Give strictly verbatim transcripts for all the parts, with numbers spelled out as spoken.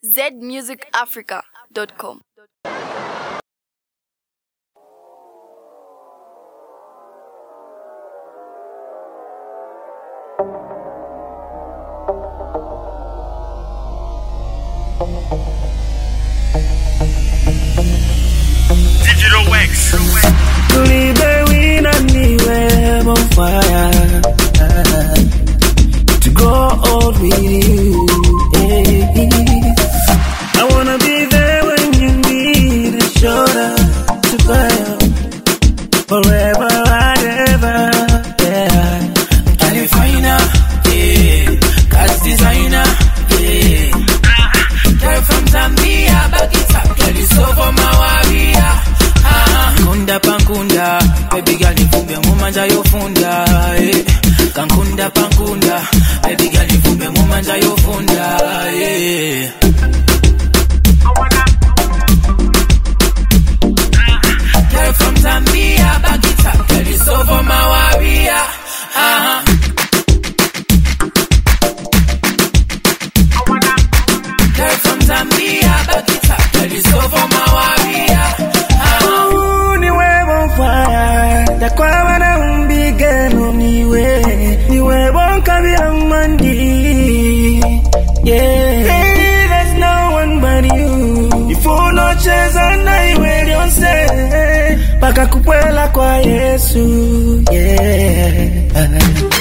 z music africa dot com. Digital Wax. Believe that we not anywhere on fire. To go old with you. Hey. I wanna be there when you need a shoulder to cry on. Forever and ever. Yeah. California, yeah. Cast designer, yeah. Girl from Zambia, back it up. Girl is over my warrior. Kunda pankunda, baby girl nifumbe mumanja yofunda, eh. Kankunda pankunda, baby girl nifumbe mumanja yofunda, eh. Girl from Zambia, back it up, girl is over my warrior, uh-huh. Girl from Zambia, back it up, girl is over my warrior, uh-huh. Kwa wana umbigano niwe niwe bonka biamandi. Yeah, hey, there's no one but you. Ifu no cheza na iwe lionse paka kupwela kwa Yesu. Yeah.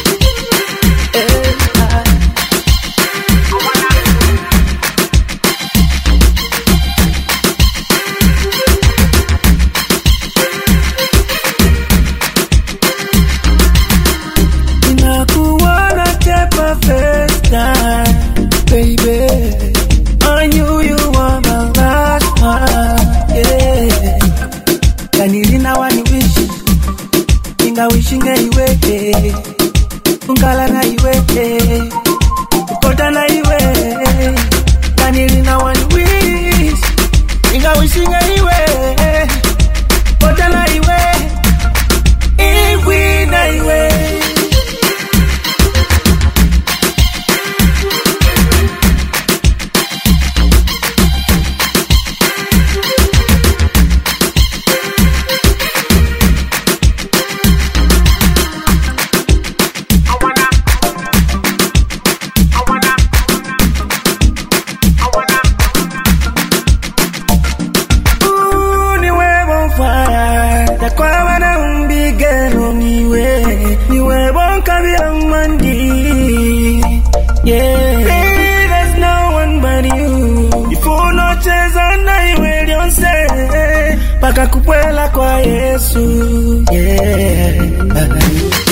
Baby, I knew you were my last one, yeah. Kanili na wani wish, inga wishing iwe, ungala na iwe, ukota na iwe. Kanili na wani wish, inga wishing iwe, ukota na iwe, iwe na iwe. Yeah, hey, there's no one but you. Ifu no cheza na iwe lionse paka kupwela kwa Yesu. Yeah.